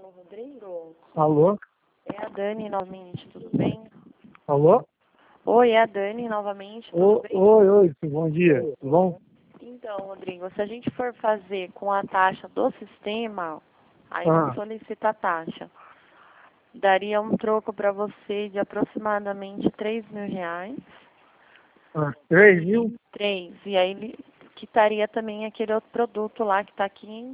Alô, Rodrigo? Alô? É a Dani novamente, tudo bem? Alô? Oi, é a Dani novamente, tudo bem? Oi, bom dia, tudo bom? Então, Rodrigo, se a gente for fazer com a taxa do sistema, aí não solicita a taxa. Daria um troco para você de aproximadamente R$ 3.000. 3 mil? 3. E aí ele quitaria também aquele outro produto lá que está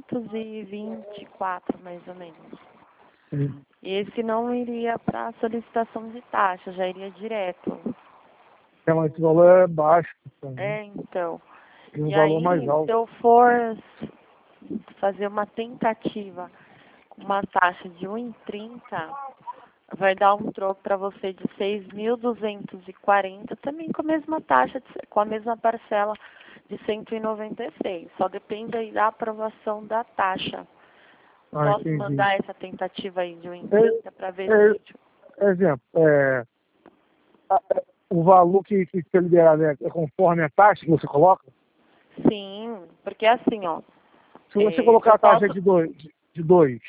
524, mais ou menos. Sim. Esse não iria para solicitação de taxa, já iria direto. É, mas esse valor é baixo também. É, então. Tem um E valor aí, mais se alto. eu for fazer uma tentativa com uma taxa de 1,30, vai dar um troco para você de 6.240, também com a mesma taxa, com a mesma parcela de 196. Só depende aí da aprovação da taxa. Posso Entendi. mandar essa tentativa aí de 1,30 para ver se... Exemplo, o valor que foi liberado é conforme a taxa que você coloca? Sim, porque assim, ó... Se você colocar eu a taxa posso... de 2,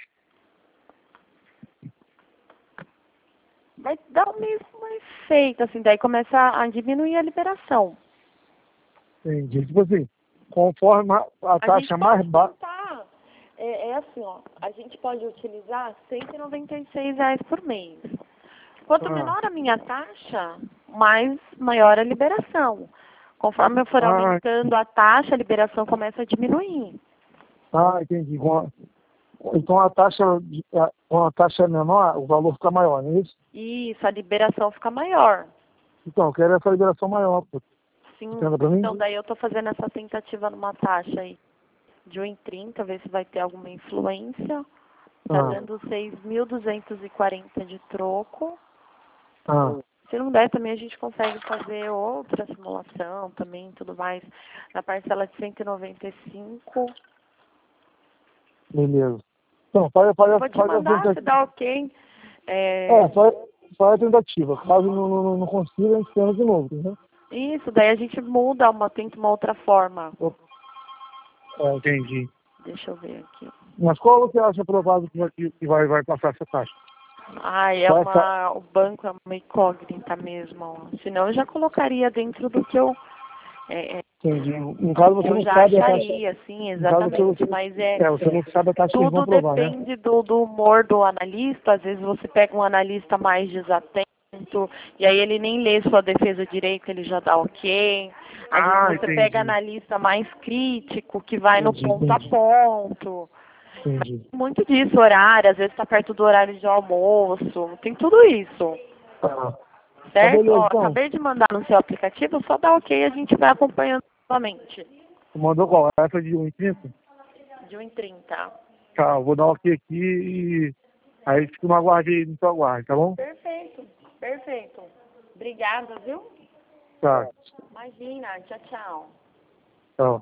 vai dar o mesmo efeito, assim, daí começa a diminuir a liberação. entendi. Tipo assim, conforme a taxa mais baixa... É assim, ó, a gente pode utilizar R$ 196 por mês. Quanto menor a minha taxa, maior a liberação. Conforme eu for aumentando a taxa, a liberação começa a diminuir. Entendi. Então com a taxa menor, o valor fica maior, não é isso? Isso, a liberação fica maior. Então, eu quero essa liberação maior, pô. Sim, Entenda pra mim? então daí eu tô fazendo essa tentativa numa taxa aí de 1,30, ver se vai ter alguma influência. Tá dando 6.240 de troco. Se não der, também a gente consegue fazer outra simulação também, tudo mais, na parcela de 195. Beleza. Então, faz Vou te mandar, se dá ok. só a tentativa. Caso não consiga, a gente tenta de novo, entendeu? Isso, daí a gente muda, tenta uma outra forma. Entendi. Deixa eu ver aqui. Mas qual você acha provável que vai passar essa taxa? O banco é uma incógnita mesmo. Ó. Senão eu já colocaria dentro do que eu... Entendi. No caso, você não já sabe a taxa. acharia, sim, exatamente. Mas você não sabe a taxa que eles vão tudo provar, né? depende do humor do analista. Às vezes você pega um analista mais desatento, e aí ele nem lê sua defesa direito, ele já dá ok. Às vezes você pega analista mais crítico, que vai no ponto a ponto. Entendi. Muito disso, horário, às vezes está perto do horário de almoço, tem tudo isso. Certo? Beleza, Ó, então. acabei de mandar no seu aplicativo, só dá ok, a gente vai acompanhando novamente. Você mandou qual? Essa de 1,30? De 1,30. Tá, eu vou dar um ok aqui e aí fica no aguarde aí, no seu aguarde, tá bom? Perfeito. Obrigada, viu? Tá, Imagina, tchau, tchau. tchau.